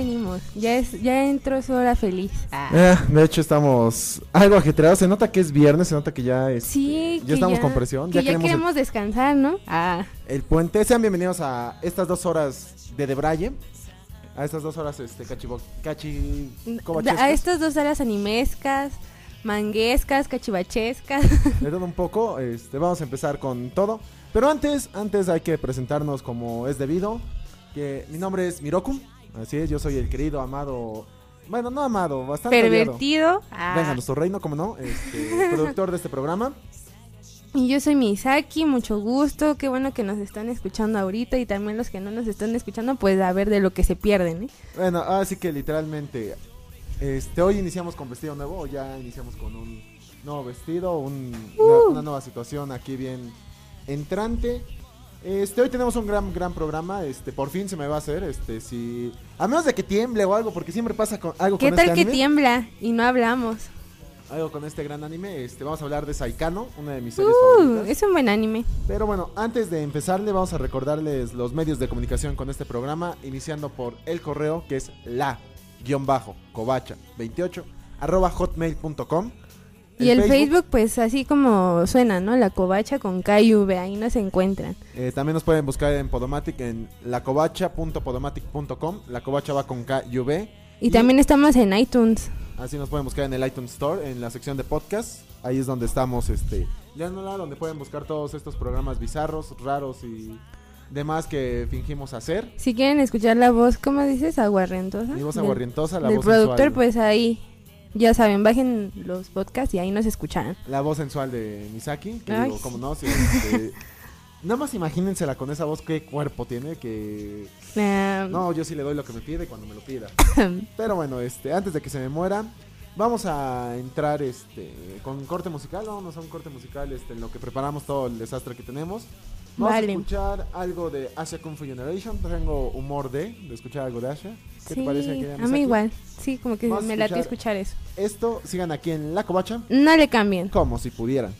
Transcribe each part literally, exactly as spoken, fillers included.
venimos. Ya es, ya entró su hora feliz. Ah. Eh, de hecho estamos algo ajetreados. Se nota que es viernes, se nota que ya es. Sí, ya que estamos ya, con presión. Que Ya, ya queremos, queremos el, descansar, ¿no? Ah. el puente. Sean bienvenidos a estas dos horas de Debraye. A estas dos horas, este, cachivo, cachi, A estas dos horas animescas, manguescas, cachivachescas. De todo un poco. Este, vamos a empezar con todo. Pero antes, antes hay que presentarnos como es debido. Que mi nombre es Miroku. Así es, yo soy el querido, amado. Bueno, no amado, bastante pervertido. Ah. Venga, nuestro reino, como no. Este, productor de este programa. Y yo soy Misaki, mucho gusto, qué bueno que nos están escuchando ahorita y también los que no nos están escuchando, pues a ver de lo que se pierden, ¿eh? Bueno, así que literalmente, este, hoy iniciamos con vestido nuevo, o ya iniciamos con un nuevo vestido, un, uh. una, una nueva situación aquí bien entrante. Este, hoy tenemos un gran, gran programa, este, por fin se me va a hacer, este, si, a menos de que tiemble o algo, porque siempre pasa con algo con este anime. ¿Qué tal que tiembla y no hablamos? Algo con este gran anime, este, vamos a hablar de Saikano, una de mis series uh, favoritas. Es un buen anime. Pero bueno, antes de empezarle vamos a recordarles los medios de comunicación con este programa, iniciando por el correo que es la guión bajo covacha veintiocho arroba hotmail punto com. Y el Facebook, Facebook, pues así como suena, ¿no? La Covacha con K y V, ahí nos encuentran. Eh, también nos pueden buscar en Podomatic en lacovacha punto podomatic punto com. La Covacha va con K y V. Y, y también estamos en iTunes. Así nos pueden buscar en el iTunes Store, en la sección de podcast. Ahí es donde estamos, este, ya no la, donde pueden buscar todos estos programas bizarros, raros y demás que fingimos hacer. Si quieren escuchar la voz, ¿cómo dices? Aguarrientosa. Mi voz aguarrientosa, la del voz productor, sensual. Pues ahí, ya saben, bajen los podcasts y ahí nos escuchan. La voz sensual de Misaki, que Ay. digo, cómo no, si, este, nada más imagínensela con esa voz, qué cuerpo tiene, que... Um, no, yo sí le doy lo que me pide cuando me lo pida. Pero bueno, este, antes de que se me muera, vamos a entrar este con corte musical, vamos a un corte musical este, en lo que preparamos todo el desastre que tenemos. Vamos vale. a escuchar algo de Asia Kung Fu Generation. Tengo humor de, de escuchar algo de Asia. ¿Qué sí, te parece? A mí igual, sí, como que me late escuchar eso. Esto, sigan aquí en La Covacha. No le cambien. Como si pudieran.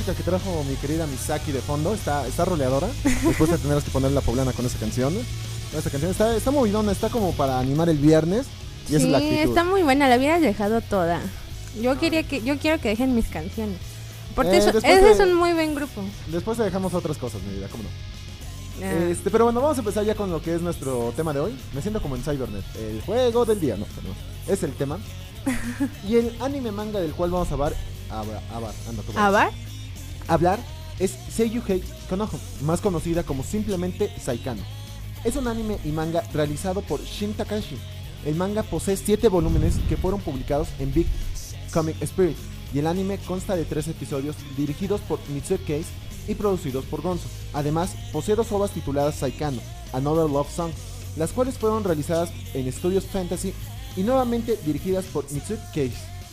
música que trajo mi querida Misaki de fondo está, está roleadora. Después te tendrás que poner la poblana con esa canción. Esta canción está, está movidona, está como para animar el viernes. Y sí, esa es la actitud. Está muy buena, la hubieras dejado toda. Yo ah. quería que, yo quiero que dejen mis canciones. Porque eh, eso, ese de, es un muy buen grupo. Después te dejamos otras cosas, mi vida, cómo no. Ah. Este, pero bueno, vamos a empezar ya con lo que es nuestro tema de hoy. Me siento como en Cybernet, el juego del día, no, no es el tema. Y el anime manga del cual vamos a hablar, hablar, hablar, anda, ¿Abar? hablar es Seiyuhei Konoha, más conocida como simplemente Saikano. Es un anime y manga realizado por Shin Takahashi. El manga posee siete volúmenes que fueron publicados en Big Comic Spirit, y el anime consta de tres episodios dirigidos por Mitsuo Case y producidos por Gonzo. Además, posee dos ovas tituladas Saikano, Another Love Song, las cuales fueron realizadas en Studios Fantasy y nuevamente dirigidas por Mitsuo Case.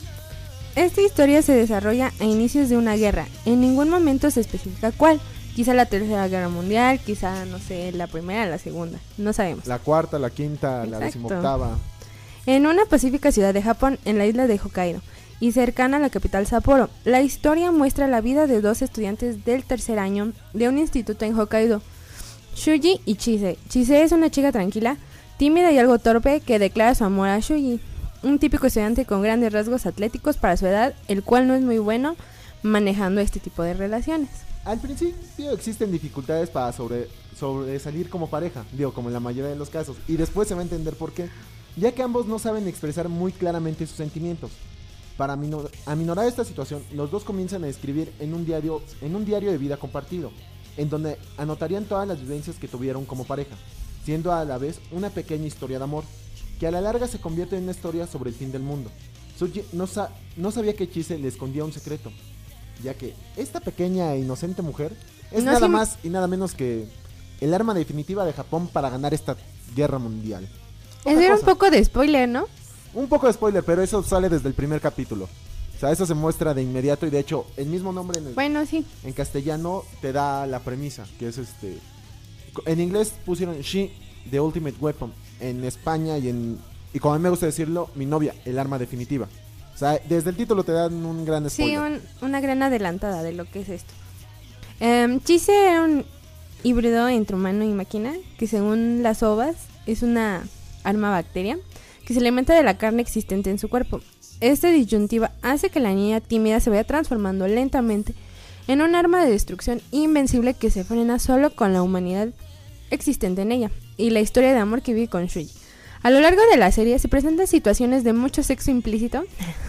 Esta historia se desarrolla a inicios de una guerra. En ningún momento se especifica cuál. Quizá la tercera guerra mundial, quizá, no sé, la primera, la segunda. No sabemos. La cuarta, la quinta, Exacto. la decimoctava. En una pacífica ciudad de Japón, en la isla de Hokkaido, y cercana a la capital Sapporo, la historia muestra la vida de dos estudiantes del tercer año de un instituto en Hokkaido, Shuji y Chise. Chise es una chica tranquila, tímida y algo torpe que declara su amor a Shuji, un típico estudiante con grandes rasgos atléticos para su edad, el cual no es muy bueno manejando este tipo de relaciones. Al principio existen dificultades para sobre, sobresalir como pareja, digo, como en la mayoría de los casos, y después se va a entender por qué, ya que ambos no saben expresar muy claramente sus sentimientos. Para minor, aminorar esta situación, los dos comienzan a escribir en un diario, en un diario de vida compartido, en donde anotarían todas las vivencias que tuvieron como pareja, siendo a la vez una pequeña historia de amor, que a la larga se convierte en una historia sobre el fin del mundo. Shuji no, sa- no sabía que Chise le escondía un secreto, ya que esta pequeña e inocente mujer es no, nada sí... más y nada menos que el arma definitiva de Japón para ganar esta guerra mundial. Es era un poco de spoiler, ¿no? Un poco de spoiler, pero eso sale desde el primer capítulo. O sea, eso se muestra de inmediato y de hecho el mismo nombre en, el, bueno, sí. en castellano te da la premisa, que es este... En inglés pusieron She, the Ultimate Weapon. En España y en... Y como a mí me gusta decirlo, mi novia, el arma definitiva. O sea, desde el título te dan un gran spoiler. Sí, un, una gran adelantada de lo que es esto. Um, Chise era un híbrido entre humano y máquina, que según las ovas es una arma bacteria que se alimenta de la carne existente en su cuerpo. Esta disyuntiva hace que la niña tímida se vaya transformando lentamente en un arma de destrucción invencible que se frena solo con la humanidad existente en ella y la historia de amor que vive con Shuji. A lo largo de la serie se presentan situaciones de mucho sexo implícito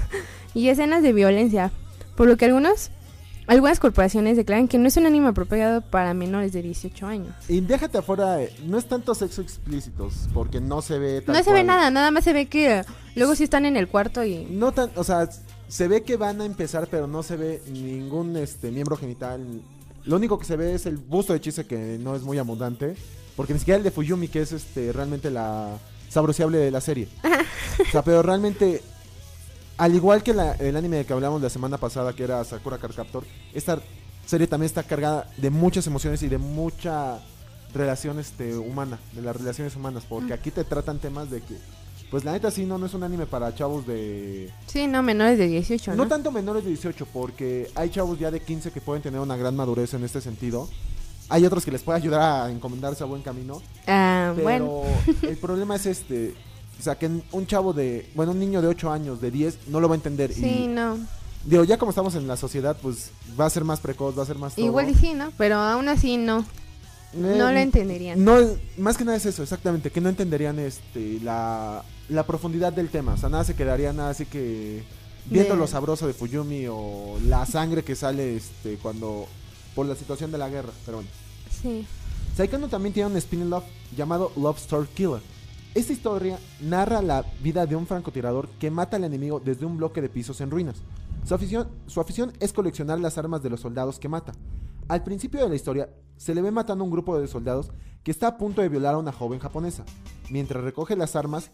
y escenas de violencia, por lo que algunos algunas corporaciones declaran que no es un anime apropiado para menores de dieciocho años. Y déjate afuera, no es tanto sexo explícitos, porque no se ve tal No se cual. ve nada, nada más se ve que luego sí están en el cuarto y... No tan, o sea, se ve que van a empezar, pero no se ve ningún este miembro genital. Lo único que se ve es el busto de Chise, que no es muy abundante, porque ni siquiera el de Fuyumi, que es este realmente la sabrosiable de la serie. O sea, pero realmente... Al igual que la, el anime del que hablamos la semana pasada, que era Sakura Card Captor, esta serie también está cargada de muchas emociones y de mucha relación este, humana, de las relaciones humanas, porque aquí te tratan temas de que, pues la neta sí, no, no es un anime para chavos de... Sí, no, menores de dieciocho, ¿no? No tanto menores de dieciocho, porque hay chavos ya de quince que pueden tener una gran madurez en este sentido. Hay otros que les puede ayudar a encomendarse a buen camino. Ah, pero bueno. El problema es este... O sea, que un chavo de... Bueno, un niño de ocho años, de diez, no lo va a entender. Sí, y, no. Digo, ya como estamos en la sociedad, pues va a ser más precoz, va a ser más todo. Igual sí, ¿no? Pero aún así no. Eh, no lo entenderían. No, más que nada es eso, exactamente. Que no entenderían este la, la profundidad del tema. O sea, nada se quedaría nada así que... Viendo de... lo sabroso de Fuyumi o la sangre que sale este cuando... Por la situación de la guerra, pero bueno. Sí. Saikano también tiene un spin-off llamado Love Story Killer. Esta historia narra la vida de un francotirador que mata al enemigo desde un bloque de pisos en ruinas. Su afición, su afición es coleccionar las armas de los soldados que mata. Al principio de la historia, se le ve matando a un grupo de soldados que está a punto de violar a una joven japonesa. Mientras recoge las armas...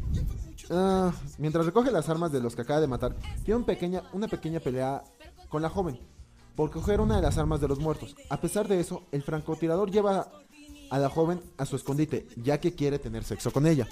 Uh, mientras recoge las armas de los que acaba de matar, tiene un pequeña, una pequeña pelea con la joven por coger una de las armas de los muertos. A pesar de eso, el francotirador lleva... a la joven a su escondite, ya que quiere tener sexo con ella.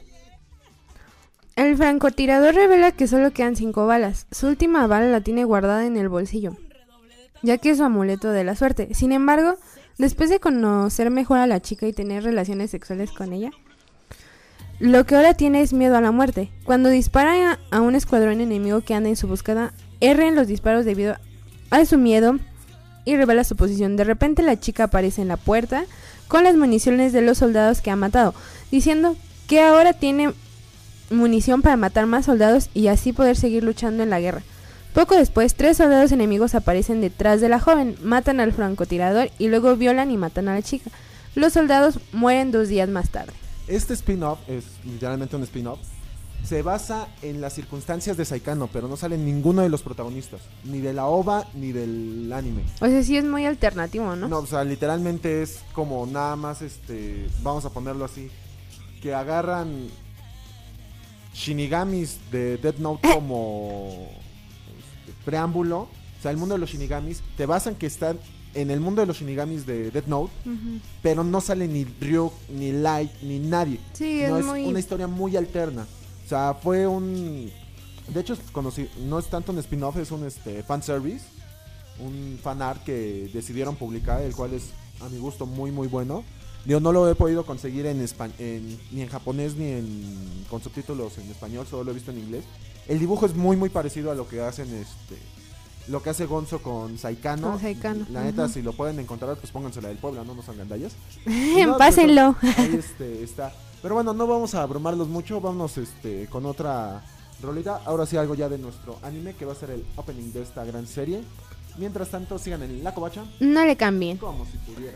El francotirador revela que solo quedan cinco balas. Su última bala la tiene guardada en el bolsillo. ya que es su amuleto de la suerte. Sin embargo, después de conocer mejor a la chica y tener relaciones sexuales con ella, lo que ahora tiene es miedo a la muerte. Cuando dispara a un escuadrón enemigo que anda en su búsqueda, erra en los disparos debido a su miedo y revela su posición. De repente la chica aparece en la puerta con las municiones de los soldados que ha matado, diciendo que ahora tiene munición para matar más soldados y así poder seguir luchando en la guerra. Poco después, tres soldados enemigos aparecen detrás de la joven, matan al francotirador y luego violan y matan a la chica. Los soldados mueren dos días más tarde. Este spin-off es literalmente un spin-off. Se basa en las circunstancias de Saikano, pero no sale ninguno de los protagonistas, ni de la O V A ni del anime. O sea, sí es muy alternativo, ¿no? No, o sea, literalmente es como nada más, este, vamos a ponerlo así, que agarran shinigamis de Death Note como este, preámbulo. O sea, el mundo de los shinigamis, te basan que están en el mundo de los shinigamis de Death Note, uh-huh. pero no sale ni Ryuk, ni Light, ni nadie. Sí, no, es, es muy... una historia muy alterna. O sea, fue un... De hecho, conocí... no es tanto un spin-off, es un este, fanservice, un fanart que decidieron publicar, el cual es, a mi gusto, muy, muy bueno. Yo no lo he podido conseguir en, espa- en ni en japonés ni en con subtítulos en español, solo lo he visto en inglés. El dibujo es muy, muy parecido a lo que hacen este... Lo que hace Gonzo con Saikano. Con Saikano. La neta, uh-huh. si lo pueden encontrar, pues póngansela del Puebla, no nos hagan gandallas. No, pásenlo. Pues, ahí este, está. Pero bueno, no vamos a abrumarlos mucho. Vámonos este, con otra rolita. Ahora sí, algo ya de nuestro anime, que va a ser el opening de esta gran serie. Mientras tanto, sigan en La Covacha. No le cambien. Como si pudieran.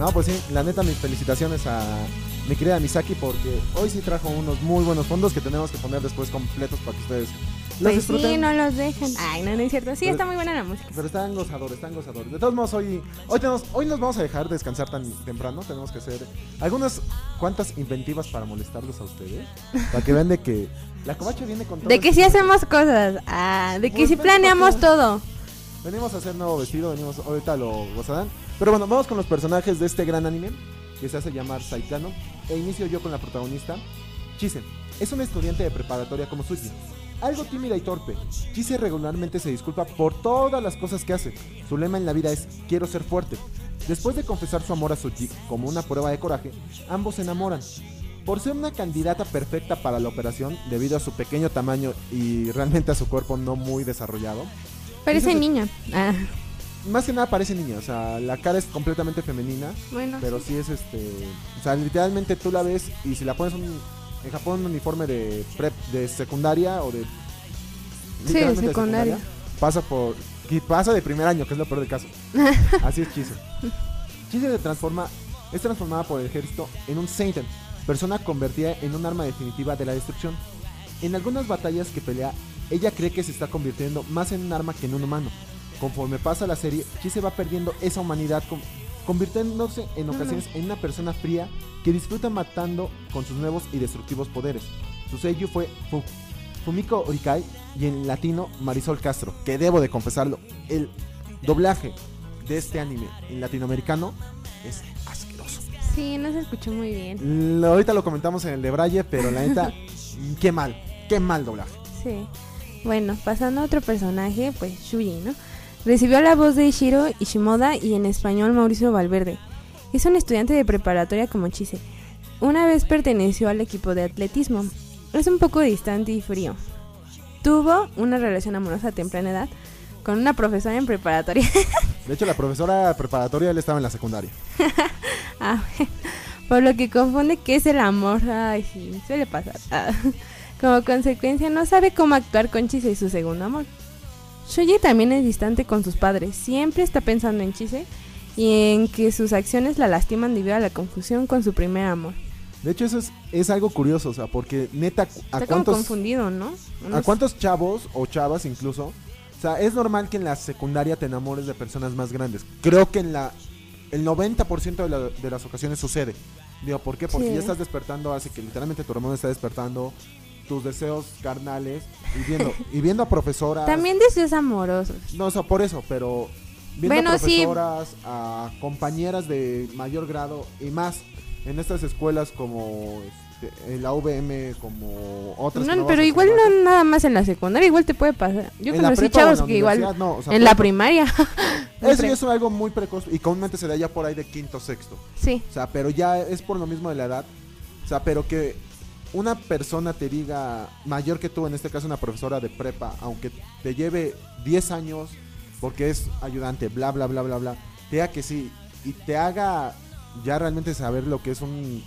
No, pues sí, la neta, mis felicitaciones a mi querida Misaki, porque hoy sí trajo unos muy buenos fondos que tenemos que poner después completos para que ustedes los pues disfruten. Sí, no los dejan. Ay, no, no es cierto. Sí, pero, está muy buena la música. Pero están gozadores, están gozadores. De todos modos, hoy hoy, tenemos, hoy nos vamos a dejar descansar tan temprano. Tenemos que hacer algunas cuantas inventivas para molestarlos a ustedes. Para que vean de que la covacha viene con todo. De que sí hacemos cosas. Ah, de que pues sí planeamos todo. Venimos a hacer nuevo vestido, venimos, ahorita lo gozarán. Pero bueno, vamos con los personajes de este gran anime que se hace llamar Saikano. E inicio yo con la protagonista, Chise. Es una estudiante de preparatoria como Suji, algo tímida y torpe. Chise regularmente se disculpa por todas las cosas que hace. Su lema en la vida es quiero ser fuerte. Después de confesar su amor a Suji como una prueba de coraje, ambos se enamoran. Por ser una candidata perfecta para la operación, debido a su pequeño tamaño y realmente a su cuerpo no muy desarrollado. Parece niña. Ah. Más que nada parece niña, o sea, la cara es completamente femenina. Bueno. Pero sí es este, o sea, literalmente tú la ves y si la pones un, en Japón un uniforme de prep, de secundaria o de sí, de secundaria, de secundaria, pasa por, pasa de primer año, que es lo peor del caso. Así es Chise. Chise se transforma, es transformada por el ejército en un Seinen, persona convertida en un arma definitiva de la destrucción. En algunas batallas que pelea, ella cree que se está convirtiendo más en un arma que en un humano. Conforme pasa la serie, Chise va perdiendo esa humanidad, con, convirtiéndose en ocasiones en una persona fría que disfruta matando con sus nuevos y destructivos poderes. Su seiyuu fue Fu, Fumiko Orikai y en latino Marisol Castro, que debo de confesarlo, el doblaje de este anime en latinoamericano es asqueroso. Sí, no se escuchó muy bien. Lo, ahorita lo comentamos en el de Braille, pero la neta, qué mal, qué mal doblaje. Sí. Bueno, pasando a otro personaje, pues Shuji, ¿no? Recibió la voz de Shiro Ishimoda y en español Mauricio Valverde. Es un estudiante de preparatoria como Chise. Una vez perteneció al equipo de atletismo. Es un poco distante y frío. Tuvo una relación amorosa a temprana edad con una profesora en preparatoria. De hecho, la profesora preparatoria él estaba en la secundaria. Ah, por lo que confunde qué es el amor. Ay, sí, suele pasar. Ah. Como consecuencia, no sabe cómo actuar con Chise y su segundo amor. Shuji también es distante con sus padres. Siempre está pensando en Chise y en que sus acciones la lastiman debido a la confusión con su primer amor. De hecho, eso es, es algo curioso, o sea, porque neta, ¿a está cuántos, como confundido, ¿no? ¿A cuántos chavos o chavas incluso? O sea, es normal que en la secundaria te enamores de personas más grandes. Creo que en la el noventa por ciento de, la, de las ocasiones sucede. Digo, ¿por qué? Porque sí. Ya estás despertando, hace que literalmente tu hormona está despertando tus deseos carnales y viendo, y viendo a profesoras. También deseos amorosos. No, o sea, por eso, pero viendo bueno, a profesoras, sí. A compañeras de mayor grado y más en estas escuelas como este, en la U V M, como otras. No, no pero igual no nada más en la secundaria, igual te puede pasar. Yo en conocí chavos que igual no, o sea, en la primaria. Eso ya es algo muy precoz y comúnmente se da ya por ahí de quinto, sexto. Sí. O sea, pero ya es por lo mismo de la edad. O sea, pero que una persona te diga mayor que tú, en este caso una profesora de prepa, aunque te lleve diez años porque es ayudante, bla, bla, bla, bla, bla, te diga que sí y te haga ya realmente saber lo que es un,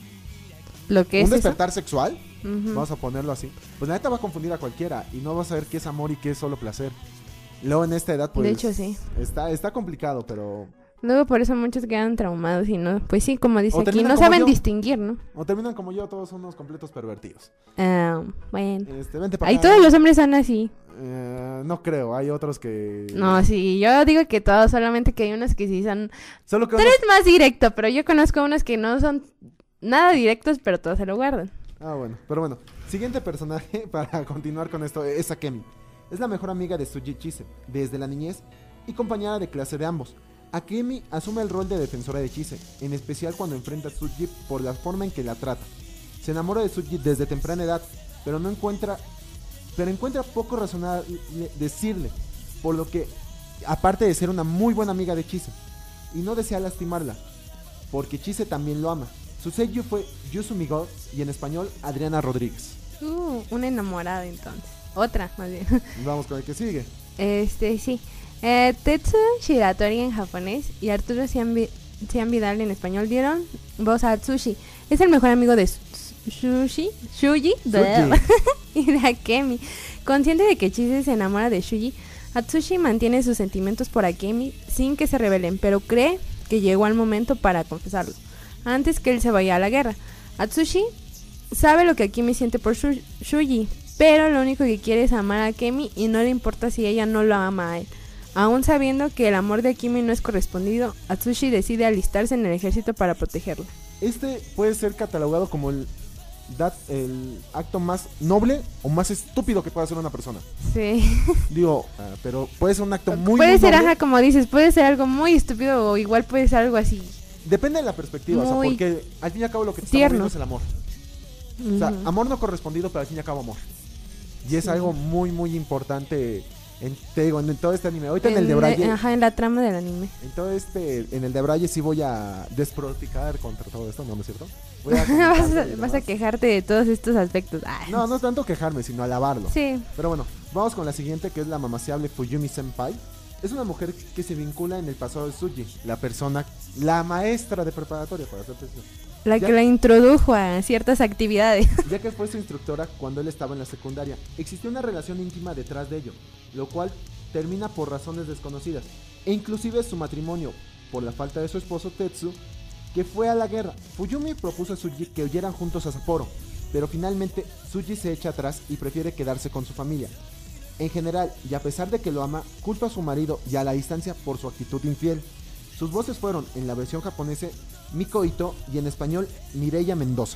¿Lo que un es despertar eso? sexual, uh-huh. Vamos a ponerlo así, pues la neta va a confundir a cualquiera y no vas a saber qué es amor y qué es solo placer. Luego en esta edad pues de hecho sí está, está complicado, pero luego por eso muchos quedan traumados y no, pues sí, como dice aquí, no saben yo, distinguir, ¿no? O terminan como yo, todos son unos completos pervertidos. Ah, uh, bueno. Este, vente Ahí acá. Todos los hombres son así. Uh, no creo, hay otros que... No, sí, yo digo que todos, solamente que hay unos que sí son... Solo que Tú unos... eres más directo, pero yo conozco unos que no son nada directos, pero todos se lo guardan. Ah, bueno, pero bueno. Siguiente personaje para continuar con esto es Akemi. Es la mejor amiga de Tsuji Chise desde la niñez y compañera de clase de ambos. Akemi asume el rol de defensora de Chise, en especial cuando enfrenta a Tsuji por la forma en que la trata. Se enamora de Tsuji desde temprana edad, pero no encuentra, pero encuentra poco razonable decirle, por lo que, aparte de ser una muy buena amiga de Chise, y no desea lastimarla, porque Chise también lo ama. Su seiyuu fue Yusumi God y en español Adriana Rodríguez. Uh, una enamorada entonces. Otra, más bien. Vamos con el que sigue. Este, sí. Eh, Tetsu Shiratori en japonés y Arturo Cian Vidal en español dieron voz a Tsushi. Es el mejor amigo de Shuji, Shuji y de Akemi. Consciente de que Chise se enamora de Shuji, Atsushi mantiene sus sentimientos por Akemi sin que se rebelen, pero cree que llegó al momento para confesarlo, antes que él se vaya a la guerra. Atsushi sabe lo que Akemi siente por Shu- Shuji, pero lo único que quiere es amar a Akemi y no le importa si ella no lo ama a él. Aún sabiendo que el amor de Akemi no es correspondido, Atsushi decide alistarse en el ejército para protegerla. Este puede ser catalogado como el, that, el acto más noble o más estúpido que puede hacer una persona. Sí. Digo, uh, pero puede ser un acto muy Puede muy ser, noble. ajá, como dices, puede ser algo muy estúpido o igual puede ser algo así. Depende de la perspectiva, Muy o sea, porque al fin y al cabo lo que te está tierno. moviendo es el amor. Uh-huh. O sea, amor no correspondido, pero al fin y al cabo amor. Y es sí. algo muy, muy importante en, te digo, en, en todo este anime. Ahorita en, en el de Braille. Ajá, en la trama del anime. En todo este, en el de Braille sí voy a desproticar contra todo esto, ¿no, no es cierto? Voy a vas, a, vas a quejarte de todos estos aspectos. Ay. No, no es tanto quejarme, sino alabarlo. Sí. Pero bueno, vamos con la siguiente, que es la mamaseable Fuyumi Senpai. Es una mujer que se vincula en el pasado de Tsuji, la persona, la maestra de preparatoria, para ser preciso. La ya, que la introdujo a ciertas actividades. Ya que fue su instructora cuando él estaba en la secundaria. Existió una relación íntima detrás de ello, lo cual termina por razones desconocidas. E inclusive su matrimonio, por la falta de su esposo Tetsu, que fue a la guerra. Fuyumi propuso a Tsuji que huyeran juntos a Sapporo, pero finalmente Tsuji se echa atrás y prefiere quedarse con su familia. En general, y a pesar de que lo ama, culpa a su marido y a la distancia por su actitud infiel. Sus voces fueron, en la versión japonesa, Miko Ito y en español, Mireia Mendoza.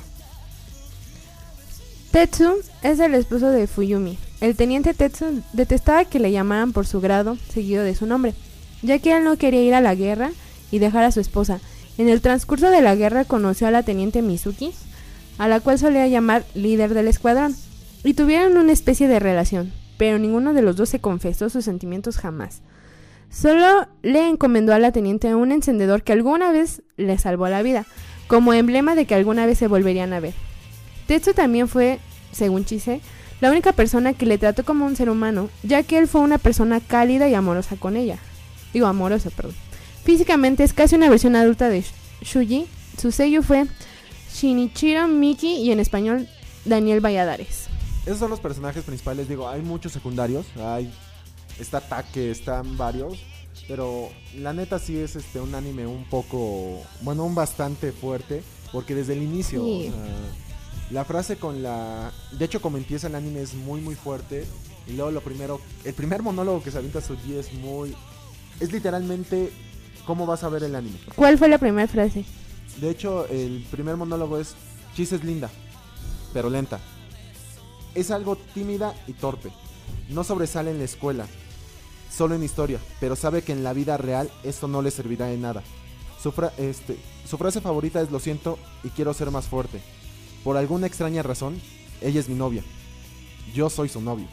Tetsu es el esposo de Fuyumi. El teniente Tetsu detestaba que le llamaran por su grado, seguido de su nombre, ya que él no quería ir a la guerra y dejar a su esposa. En el transcurso de la guerra conoció a la teniente Mizuki, a la cual solía llamar líder del escuadrón, y tuvieron una especie de relación, pero ninguno de los dos se confesó sus sentimientos jamás. Solo le encomendó a la teniente un encendedor que alguna vez le salvó la vida, como emblema de que alguna vez se volverían a ver. Tetsu también fue, según Chise, la única persona que le trató como un ser humano, ya que él fue una persona cálida y amorosa con ella. Digo, amorosa, perdón. Físicamente es casi una versión adulta de Shuji. Su sello fue Shinichiro Miki y en español Daniel Valladares. Esos son los personajes principales, digo, hay muchos secundarios, hay está Take, están varios, pero la neta sí es este un anime un poco, bueno, un bastante fuerte, porque desde el inicio, sí. o sea, la frase con la, de hecho como empieza el anime es muy muy fuerte, y luego lo primero, el primer monólogo que se avienta Tsuji es muy, es literalmente cómo vas a ver el anime. ¿Cuál fue la primera frase? De hecho, el primer monólogo es, Chise es linda, pero lenta. Es algo tímida y torpe. No sobresale en la escuela, solo en historia, pero sabe que en la vida real esto no le servirá de nada. Su, fra- este, su frase favorita es lo siento y quiero ser más fuerte. Por alguna extraña razón, ella es mi novia. Yo soy su novio.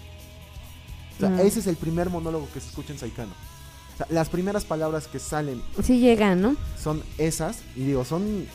O sea, mm. ese es el primer monólogo que se escucha en Saikano. O sea, las primeras palabras que salen... Sí llegan, ¿no? Son esas, y digo, son...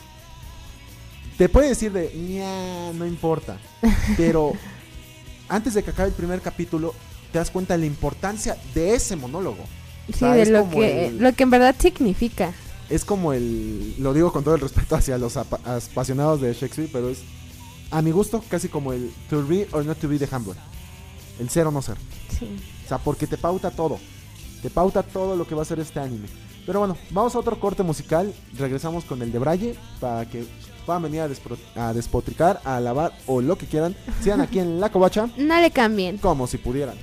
Te puede decir de, ña, no importa, pero antes de que acabe el primer capítulo, te das cuenta de la importancia de ese monólogo. Sí, o sea, de lo que, el, lo que en verdad significa. Es como el, lo digo con todo el respeto hacia los apa- apasionados de Shakespeare, pero es, a mi gusto, casi como el to be or not to be de Hamlet. El ser o no ser. Sí. O sea, porque te pauta todo. Te pauta todo lo que va a ser este anime. Pero bueno, vamos a otro corte musical. Regresamos con el de Braille para que puedan venir a, despro- a despotricar, a alabar o lo que quieran. Sigan aquí en La Covacha. No le cambien. Como si pudieran.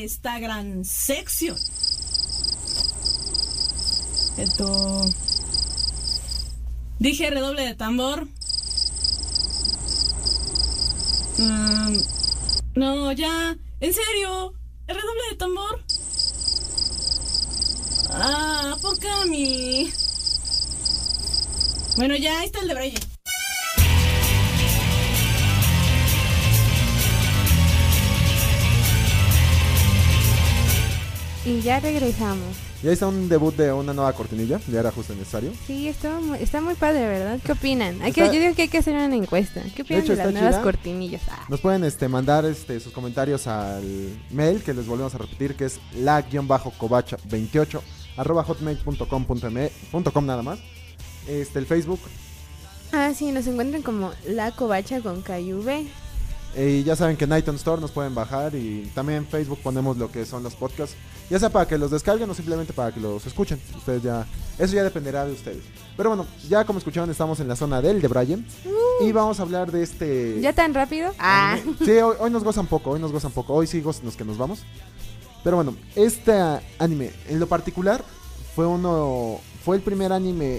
esta gran sección. Esto... Dije redoble de tambor. Um, no, ya. ¿En serio? ¿El redoble de tambor? Ah, por Cami. Bueno, ya, ahí está el de Brian. Y ya regresamos. Y ahí está un debut de una nueva cortinilla, ya era justo necesario. Sí, está muy, está muy padre, ¿verdad? ¿Qué opinan? Hay que, yo digo que hay que hacer una encuesta. ¿Qué opinan de, hecho, de las nuevas chida. cortinillas? Ah. Nos pueden este, mandar este, sus comentarios al mail, que les volvemos a repetir, que es la-covacha veintiocho arroba hotmail punto com punto com nada más. Este, el Facebook. Ah, sí, nos encuentran como La Covacha con K y V. Y ya saben que en iTunes Store nos pueden bajar, y también en Facebook ponemos lo que son los podcasts, ya sea para que los descarguen o simplemente para que los escuchen. Ustedes ya, eso ya dependerá de ustedes. Pero bueno, ya como escucharon, estamos en la zona del de Brian uh, y vamos a hablar de este... ¿Ya tan rápido? Ah. Sí, hoy, hoy nos gozan poco, hoy nos gozan poco, hoy sí gozan los que nos vamos. Pero bueno, este anime en lo particular fue uno, fue el primer anime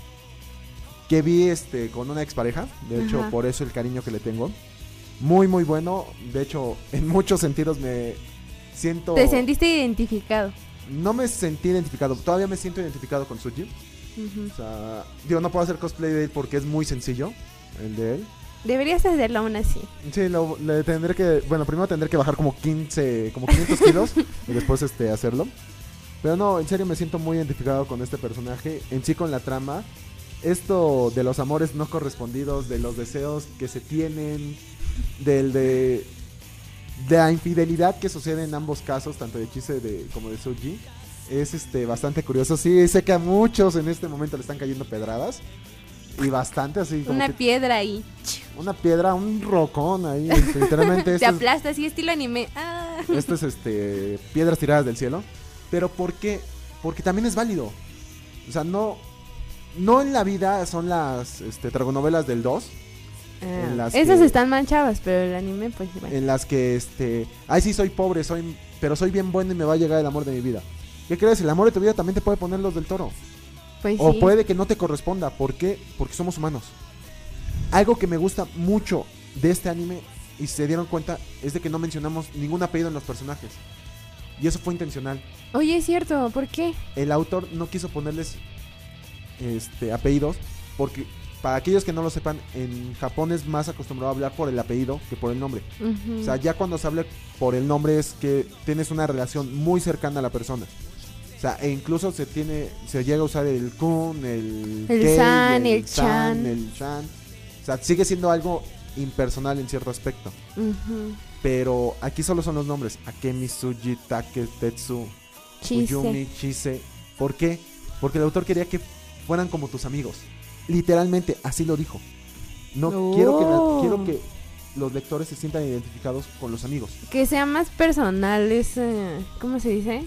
que vi este con una expareja. De hecho, ajá, por eso el cariño que le tengo. Muy, muy bueno. De hecho, en muchos sentidos me siento... ¿Te sentiste identificado? No me sentí identificado. Todavía me siento identificado con Tsuji. Uh-huh. O sea, digo, no puedo hacer cosplay de él porque es muy sencillo, el de él. Deberías hacerlo aún así. Sí, lo, le tendré que... Bueno, primero tendré que bajar como quince, como quinientos kilos y después este hacerlo. Pero no, en serio me siento muy identificado con este personaje. En sí, con la trama. Esto de los amores no correspondidos, de los deseos que se tienen, del de, de la infidelidad que sucede en ambos casos, tanto de Chise de, como de Tsuji, es este bastante curioso. Sí, sé que a muchos en este momento le están cayendo pedradas, y bastante así como una que, piedra ahí, una piedra, un rocón ahí, este, literalmente. Te aplasta así, estilo anime. Ah. Esto es este piedras tiradas del cielo. Pero ¿por qué? Porque también es válido. O sea, no no en la vida son las este, tragonovelas del dos. Ah, en las esas que, están manchadas, pero el anime pues bueno. En las que este, ay sí soy pobre, soy pero soy bien bueno y me va a llegar el amor de mi vida. ¿Qué crees? El amor de tu vida también te puede poner los del Toro. Pues o sí. Puede que no te corresponda. ¿Por qué? Porque somos humanos. Algo que me gusta mucho de este anime, y se dieron cuenta, es de que no mencionamos ningún apellido en los personajes. Y eso fue intencional. Oye, es cierto, ¿por qué? El autor no quiso ponerles este apellidos porque, para aquellos que no lo sepan, en Japón es más acostumbrado a hablar por el apellido que por el nombre. Uh-huh. O sea, ya cuando se habla por el nombre es que tienes una relación muy cercana a la persona. O sea, e incluso se tiene, se llega a usar el kun, el el kei, san, el, el chan, san, el chan. O sea, sigue siendo algo impersonal en cierto aspecto. Uh-huh. Pero aquí solo son los nombres: Akemi, Tsuji, Take, Tetsu, Chise. Uyumi, Chise. ¿Por qué? Porque el autor quería que fueran como tus amigos. Literalmente, así lo dijo. No, oh. quiero, que la, quiero que los lectores se sientan identificados con los amigos. Que sea más personal ese, ¿cómo se dice?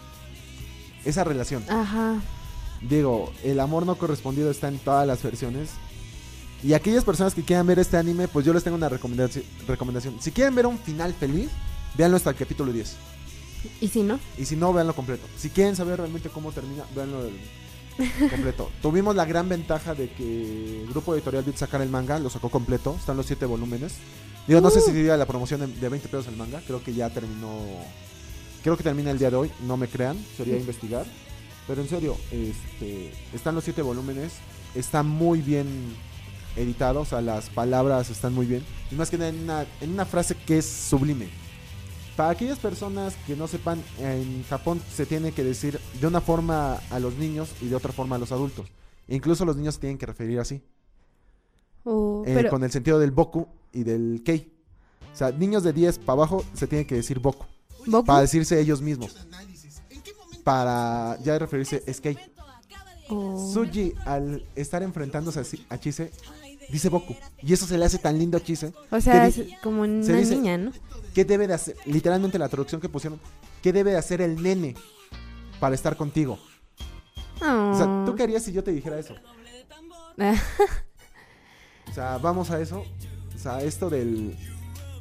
Esa relación. Ajá. Digo, el amor no correspondido está en todas las versiones. Y aquellas personas que quieran ver este anime, pues yo les tengo una recomendación. recomendación. Si quieren ver un final feliz, véanlo hasta el capítulo diez. ¿Y si no? Y si no, véanlo completo. Si quieren saber realmente cómo termina, véanlo completo. Tuvimos la gran ventaja de que el grupo editorial Beat sacara el manga, lo sacó completo, están los siete volúmenes. Digo, no uh. sé si diría la promoción de, de veinte pesos el manga, creo que ya terminó, creo que termina el día de hoy, no me crean, sería investigar. Pero en serio, este, están los siete volúmenes, está muy bien editado, o sea, las palabras están muy bien. Y más que nada en una, en una frase que es sublime. Para aquellas personas que no sepan, en Japón se tiene que decir de una forma a los niños y de otra forma a los adultos. E incluso los niños se tienen que referir así. Oh, eh, pero... Con el sentido del boku y del kei. O sea, niños de diez para abajo se tiene que decir boku. ¿Boku? Para decirse ellos mismos. Para ya referirse es kei. Oh. Tsuji, al estar enfrentándose a, a Chise, dice boku. Y eso se le hace tan lindo a Chise. O sea, es como una dice, niña, ¿no? ¿qué debe de hacer? Literalmente la traducción que pusieron, ¿qué debe de hacer el nene para estar contigo? Oh. O sea, ¿tú qué harías si yo te dijera eso? O sea, vamos a eso. O sea, esto del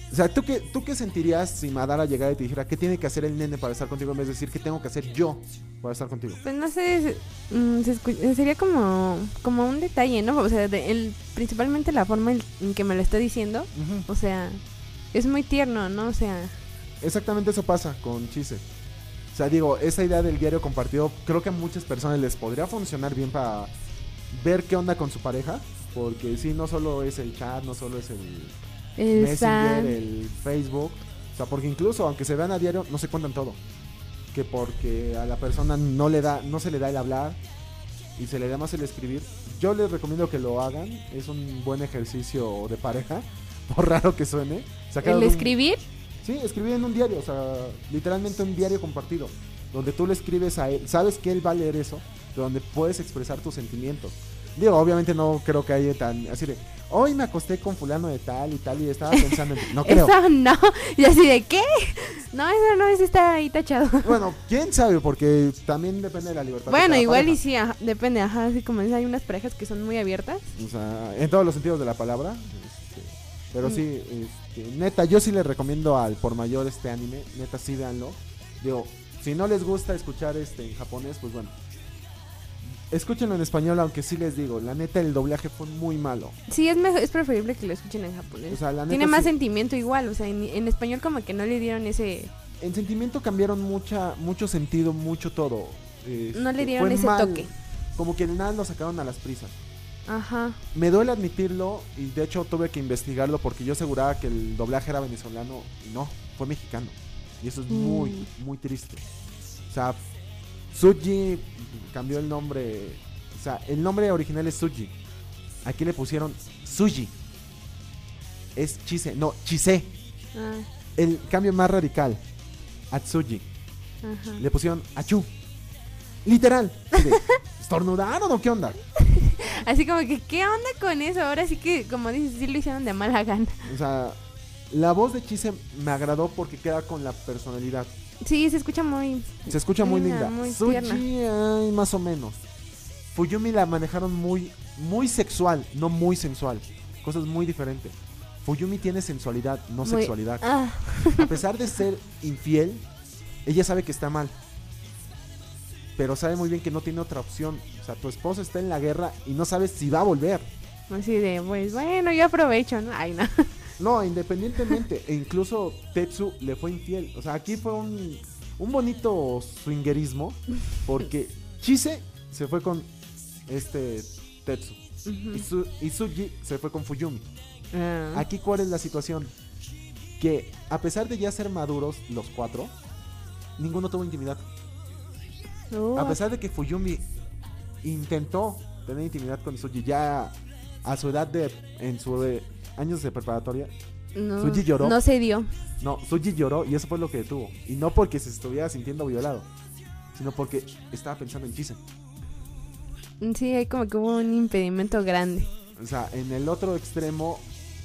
O sea, ¿tú qué, ¿tú qué sentirías si Madara llegara y te dijera qué tiene que hacer el nene para estar contigo en vez de decir qué tengo que hacer yo para estar contigo? Pues no sé, se, se escu- sería como, como un detalle, ¿no? O sea, de, el, principalmente la forma en, en que me lo está diciendo, uh-huh. O sea, es muy tierno, ¿no? O sea... Exactamente eso pasa con Chise. O sea, digo, esa idea del diario compartido creo que a muchas personas les podría funcionar bien para ver qué onda con su pareja, porque sí, no solo es el chat, no solo es el... el Messenger, San. El Facebook, o sea, porque incluso aunque se vean a diario no se cuentan todo, que porque a la persona no le da, no se le da el hablar y se le da más el escribir. Yo les recomiendo que lo hagan, es un buen ejercicio de pareja, por raro que suene. ¿El escribir? Un, sí, escribir en un diario, o sea, literalmente un diario compartido, donde tú le escribes a él, sabes que él va a leer eso, donde puedes expresar tus sentimientos. Digo, obviamente no creo que haya tan así de hoy me acosté con fulano de tal y tal y estaba pensando en... No creo. Eso no, y así de ¿qué? No, eso no, eso está ahí tachado. Bueno, quién sabe, porque también depende de la libertad. Bueno, de igual pareja. Y sí, ajá, depende, ajá, así como hay unas parejas que son muy abiertas. O sea, en todos los sentidos de la palabra. Este, pero mm. sí, este, neta, yo sí les recomiendo al por mayor este anime, neta sí véanlo. Digo, si no les gusta escuchar este en japonés, pues bueno. Escúchenlo en español, aunque sí les digo, la neta el doblaje fue muy malo. Sí, es mejor, es preferible que lo escuchen en japonés. O sea, la neta tiene más sí, sentimiento igual, o sea, en, en español como que no le dieron ese... En sentimiento cambiaron mucha, mucho sentido, mucho todo. Este, no le dieron ese mal, toque. Como que nada lo sacaron a las prisas. Ajá. Me duele admitirlo y de hecho tuve que investigarlo porque yo aseguraba que el doblaje era venezolano y no, fue mexicano. Y eso es mm. muy, muy triste. O sea, Tsuji cambió el nombre, o sea, el nombre original es Tsuji. Aquí le pusieron Tsuji. Es Chise, no, Chise. Ah. El cambio más radical, Atsuji. Ajá. Le pusieron Achu. Literal. ¿Estornudaron o qué onda? Así como que, ¿qué onda con eso? Ahora sí que, como dices, sí lo hicieron de mala gana. O sea, la voz de Chise me agradó porque queda con la personalidad. Sí, se escucha muy... Se escucha muy linda. Muy Tsuji, ay, más o menos. Fuyumi la manejaron muy, muy sexual, no muy sensual. Cosas muy diferentes. Fuyumi tiene sensualidad, no muy... sexualidad. Ah. A pesar de ser infiel, ella sabe que está mal. Pero sabe muy bien que no tiene otra opción. O sea, tu esposo está en la guerra y no sabes si va a volver. Así de, pues bueno, yo aprovecho, ¿no? Ay, no. No, independientemente, e incluso Tetsu le fue infiel. O sea, aquí fue un, un bonito swingerismo, porque Chise se fue con este Tetsu, uh-huh. y, su, y Tsuji se fue con Fuyumi. Uh. Aquí, ¿cuál es la situación? Que a pesar de ya ser maduros los cuatro, ninguno tuvo intimidad. Uh. A pesar de que Fuyumi intentó tener intimidad con Tsuji ya a su edad de, en su de, años de preparatoria, no, Tsuji lloró. No se dio. No, Tsuji lloró y eso fue lo que detuvo. Y no porque se estuviera sintiendo violado, sino porque estaba pensando en Chise. Sí, hay como que hubo un impedimento grande. O sea, en el otro extremo,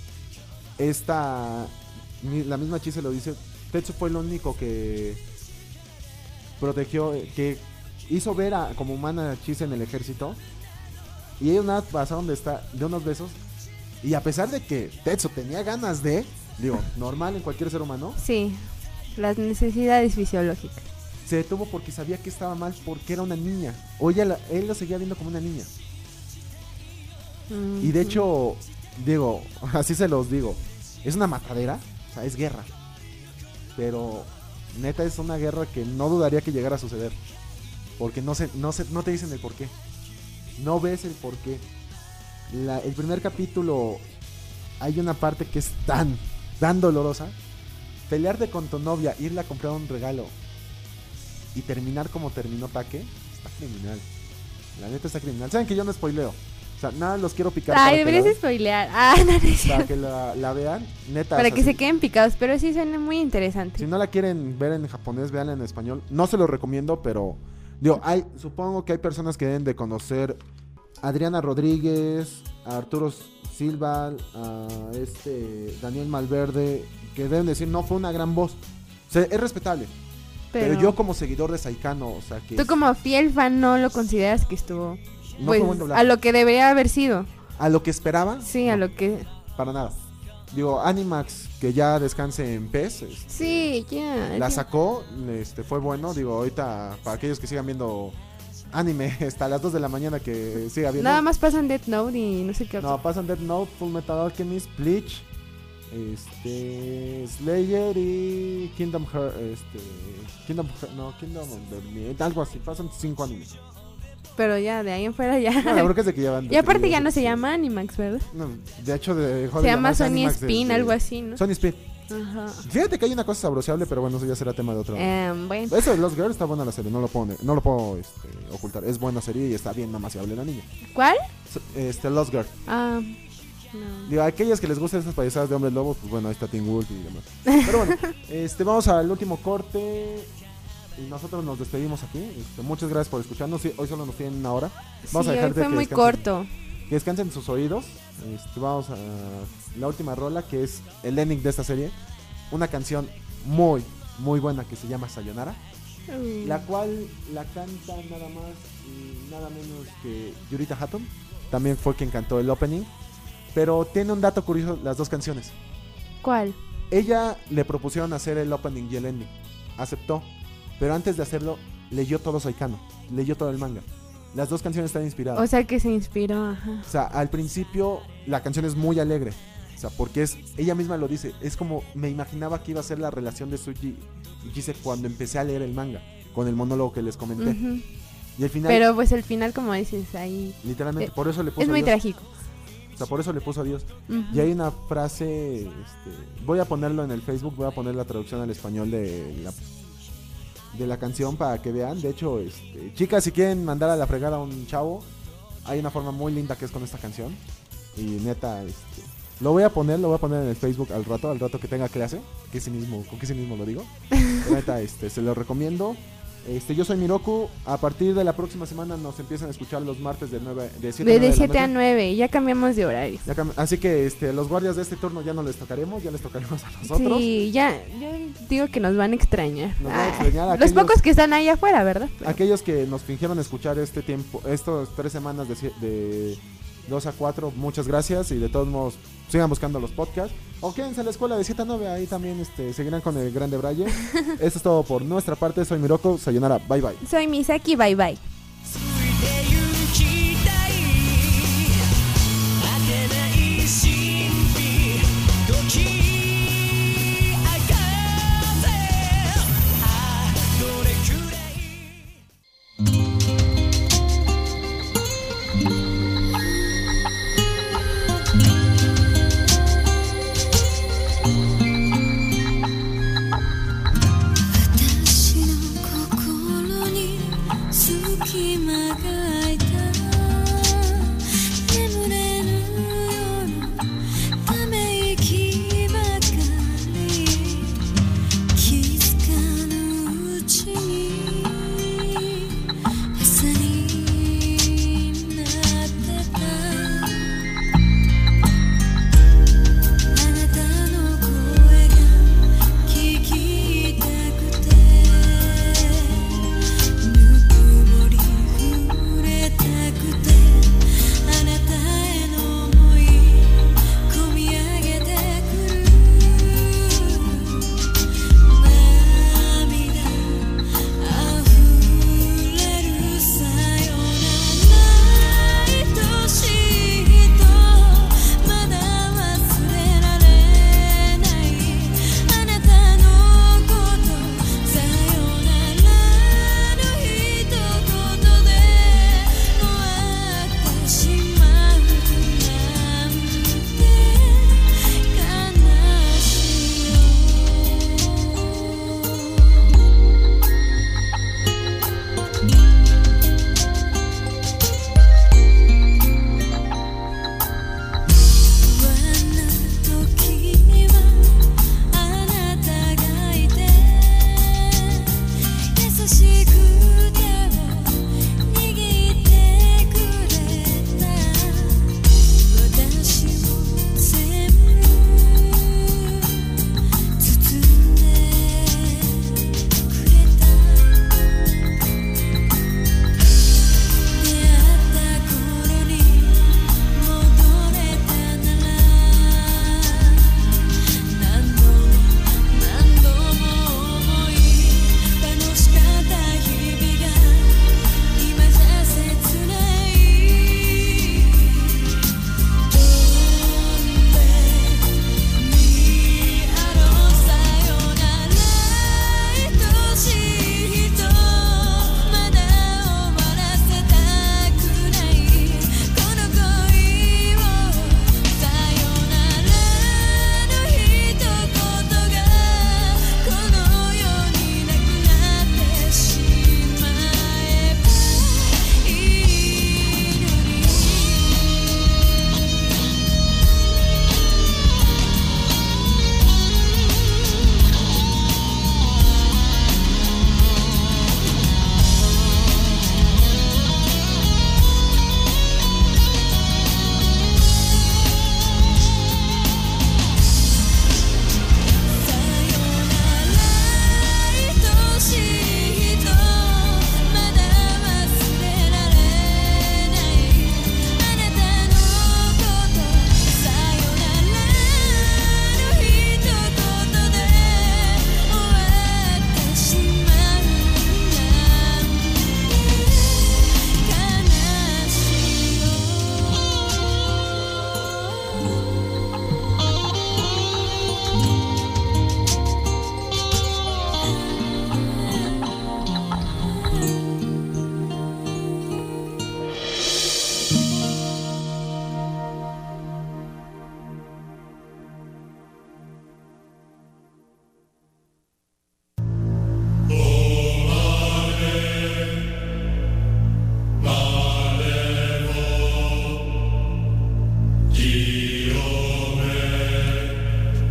esta, la misma Chise lo dice, Tetsu fue el único que protegió, que hizo ver a, como humana a Chise en el ejército. Y ellos nada pasaron de, esta, de unos besos. Y a pesar de que Tetsu tenía ganas de, digo, normal en cualquier ser humano. Sí, las necesidades fisiológicas. Se detuvo porque sabía que estaba mal porque era una niña. O ella, la, él lo seguía viendo como una niña. Mm-hmm. Y de hecho, digo, así se los digo, es una matadera, o sea, es guerra. Pero neta es una guerra que no dudaría que llegara a suceder. Porque no, se, no, se, no te dicen el porqué. No ves el porqué. La, el primer capítulo hay una parte que es tan, tan dolorosa. Pelearte con tu novia, irle a comprar un regalo y terminar como terminó Take, está criminal. La neta está criminal. Saben que yo no spoileo. O sea, nada, los quiero picar. Ay, deberías la, spoilear. Ah, no, no, para que la, la vean, neta. Para o sea, que si, se queden picados, pero sí suena muy interesante. Si no la quieren ver en japonés, veanla en español. No se lo recomiendo, pero digo, hay, supongo que hay personas que deben de conocer a Adriana Rodríguez, a Arturo Silva, a este Daniel Malverde, que deben decir, no, fue una gran voz. O sea, es respetable. Pero, pero yo como seguidor de Saikano, o sea que... Tú como fiel fan no lo consideras que estuvo... No pues, fue buen doblaje. A lo que debería haber sido. ¿A lo que esperaba? Sí, no, a lo que... Para nada. Digo, Animax, que ya descanse en P E S. Este, sí, ya. La ya. sacó, este, fue bueno. Digo, ahorita, para aquellos que sigan viendo anime hasta las dos de la mañana que siga viendo. Nada más pasan Death Note y no sé qué otro. No, pasan Death Note, Full Metal Alchemist, Bleach, este, Slayer y Kingdom Hearts, este, Kingdom Hearts, no, Kingdom of the, algo así, pasan cinco animes. Pero ya, de ahí en fuera ya. No, la verdad es de que ya van. Y aparte ya no se llama Animax, ¿verdad? No, de hecho de, se llama Sony Spin, desde, algo así, ¿no? Sony Spin. Ajá. Fíjate que hay una cosa sabrosable, pero bueno, eso ya será tema de otro. Um, bueno. Eso de Lost Girl está buena la serie, no lo puedo, no lo puedo este, ocultar. Es buena serie y está bien mamaseable la niña. ¿Cuál? Este, Lost Girl. Ah, no. Digo, a aquellas que les gustan esas payasadas de hombres lobos, pues bueno, ahí está Teen Wolf y demás. Pero bueno, este, vamos al último corte. Y nosotros nos despedimos aquí. Este, muchas gracias por escucharnos. Sí, hoy solo nos tienen una hora. Vamos sí, a dejar hoy fue de que muy corto. Que descansen sus oídos. Este, vamos a la última rola, que es el ending de esta serie. Una canción muy, muy buena que se llama Sayonara. Mm. La cual la canta nada más y nada menos que Yurita Hatton. También fue quien cantó el opening. Pero tiene un dato curioso las dos canciones. ¿Cuál? Ella le propusieron hacer el opening y el ending. Aceptó. Pero antes de hacerlo, leyó todo Saikano, leyó todo el manga. Las dos canciones están inspiradas. O sea que se inspiró, ajá. O sea, al principio la canción es muy alegre. O sea, porque es, ella misma lo dice, es como me imaginaba que iba a ser la relación de Tsuji y Kise cuando empecé a leer el manga, con el monólogo que les comenté. Uh-huh. Y el final... Pero pues el final, como dices, ahí... Literalmente, eh, por eso le puso es muy adiós. trágico. O sea, por eso le puso adiós. Uh-huh. Y hay una frase, este, voy a ponerlo en el Facebook, voy a poner la traducción al español de la... de la canción para que vean. De hecho, este, chicas, si quieren mandar a la fregada a un chavo, hay una forma muy linda que es con esta canción. Y neta, este, lo voy a poner, lo voy a poner en el Facebook al rato, al rato que tenga clase, que sí mismo, con que sí mismo lo digo. Pero neta, este, se lo recomiendo. Este, yo soy Miroku. A partir de la próxima semana nos empiezan a escuchar los martes de nueve, de siete, de siete a nueve. Ya cambiamos de horario. Cam- así que este, los guardias de este turno ya no les tocaremos, ya les tocaremos a nosotros. Sí, ya, yo digo que nos van a extrañar. Nos van a extrañar ah, aquellos, los pocos que están ahí afuera, ¿verdad? Aquellos que nos fingieron escuchar este tiempo, estas tres semanas de, de dos a cuatro, muchas gracias. Y de todos modos, sigan buscando los podcats. O quédense a la escuela de siete a nueve, ahí también este, seguirán con el Grande Braille. Esto es todo por nuestra parte. Soy Miroku, sayonara, bye bye. Soy Misaki, bye bye.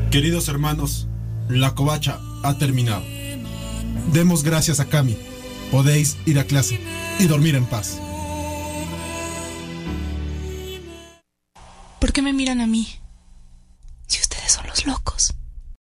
Queridos hermanos, la covacha ha terminado. Demos gracias a Kami. Podéis ir a clase y dormir en paz. ¿Por qué me miran a mí?